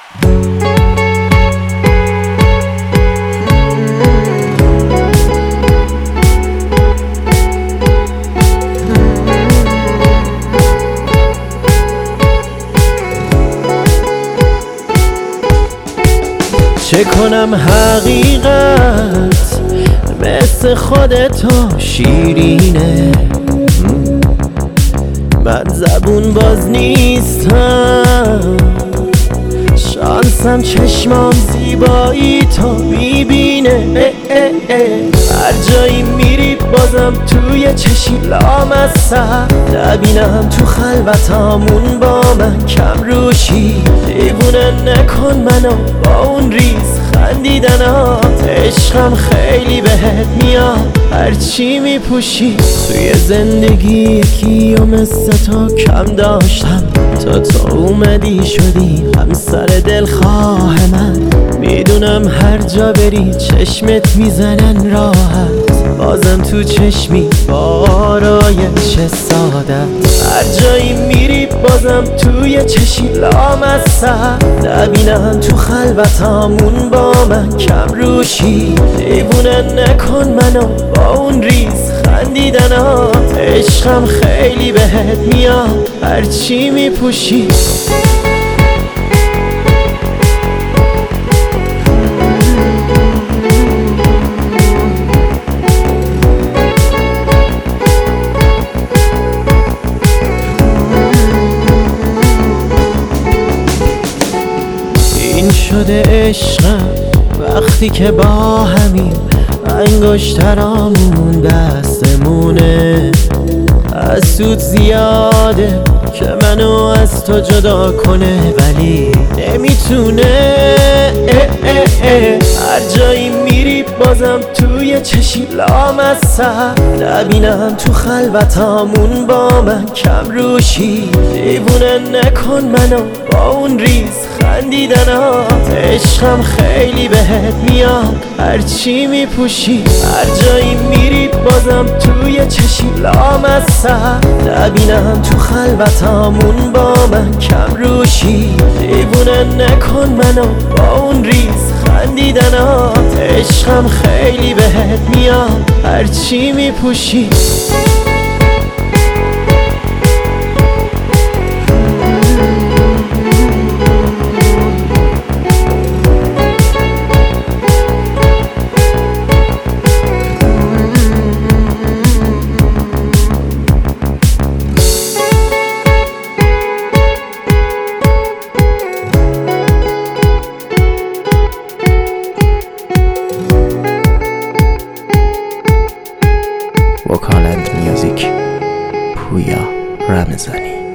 چه کنم حقیقت مثل خودتو شیرینه، من زبون باز نیستم، شانسم چشمام زیبایی تو میبینه. هر جایی میری بازم توی چشی لامصب، نبینم تو خلوتامون با من کم روشی، دیوونه نکن منو با اون ریز خندیدنات، عشقم خیلی بهت میاد هرچی میپوشی. توی زندگی یکی و مثل تو کم داشتم، تو اومدی شدی همسر دلخواه من، میدونم هر جا بری چشمت میزنن راحت، بازم تو چشمی آرایش سعادت، هر جایی میری بازم توی چشی لامصب، نبینم تو خلوتامون با من کم روشی، دیوونه نکن منو با اون ریز خندیدنات، عشقم خیلی بهت میاد هرچی میپوشی. این شده عشقم وقتی که با همین انگشترامون دستمونه، حسود زیاده که منو از تو جدا کنه ولی نمیتونه. هر جایی میری بازم توی چشی لامصب، نبینم تو خلوتامون با من کم روشی، دیوونه نکن منو با اون ریز خندیدنات، عشقم خیلی بهت میاد هرچی میپوشی. هر جایی میری بازم توی چشی لامصب، نبینم تو خلوتامون با من کم روشی، دیوونه نکن منو با اون ریز خندیدنات، عشقم خیلی بهت میاد هرچی میپوشی. وکالت میوزیک، پویا رمضانی.